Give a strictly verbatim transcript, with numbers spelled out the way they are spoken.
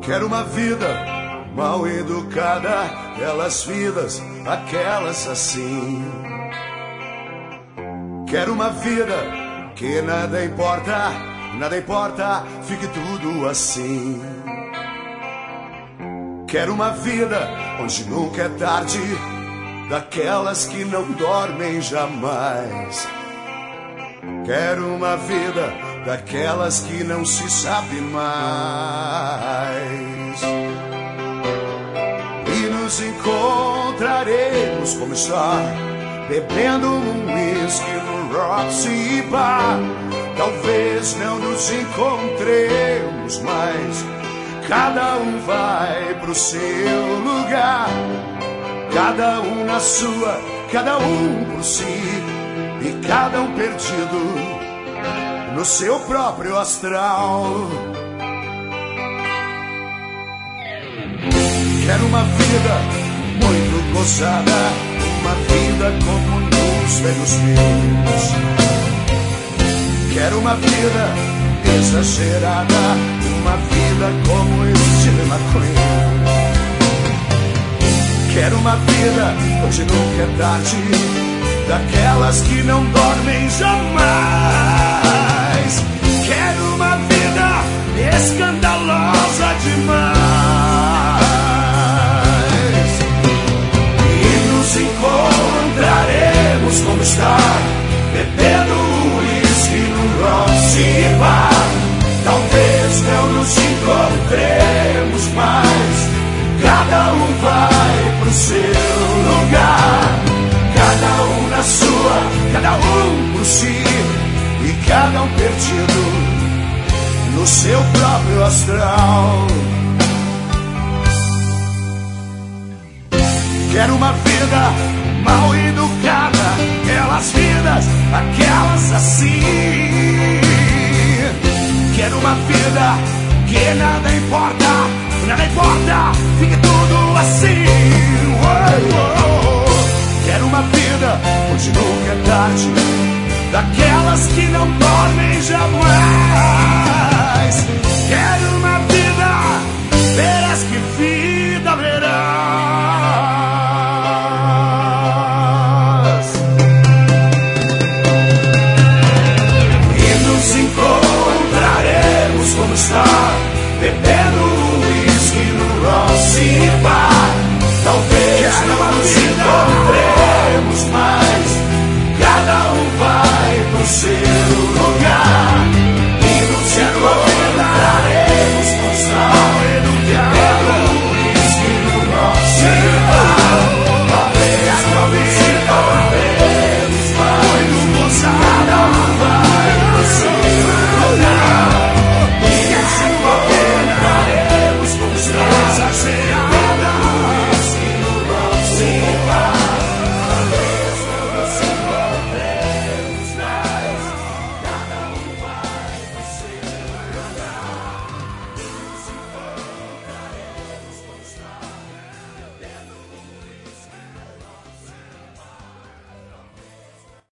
Quero uma vida mal educada, aquelas vidas, aquelas assim. Quero uma vida que nada importa, nada importa, fique tudo assim. Quero uma vida onde nunca é tarde, daquelas que não dormem jamais. Quero uma vida daquelas que não se sabe mais. E nos encontraremos como está, bebendo um whisky no Roxy Bar. Talvez não nos encontremos mais, cada um vai pro seu lugar, cada um na sua, cada um por si, e cada um perdido no seu próprio astral. Quero uma vida muito gozada, uma vida como nos velhos filmes. Quero uma vida exagerada, uma vida como Steve McQueen. Quero uma vida onde nunca é tarde, daquelas que não dormem jamais. Quero uma vida escandalosa demais. E nos encontraremos como está, bebendo uísque no Roxy Bar. Talvez não nos encontremos mais, cada um vai pro seu lugar, cada um na sua, cada um por si, e cada um perdido no seu próprio astral. Quero uma vida mal educada, aquelas vidas, aquelas assim. Quero uma vida que nada importa, nada importa, fique tudo assim. Uou, uou. Quero uma vida onde nunca é tarde, daquelas que não dormem jamais. Quero uma vida, verás que vida verás. E nos encontraremos como está, bebendo uísque no Roxy Bar. Talvez não nos encontremos mais, cada um vai pro seu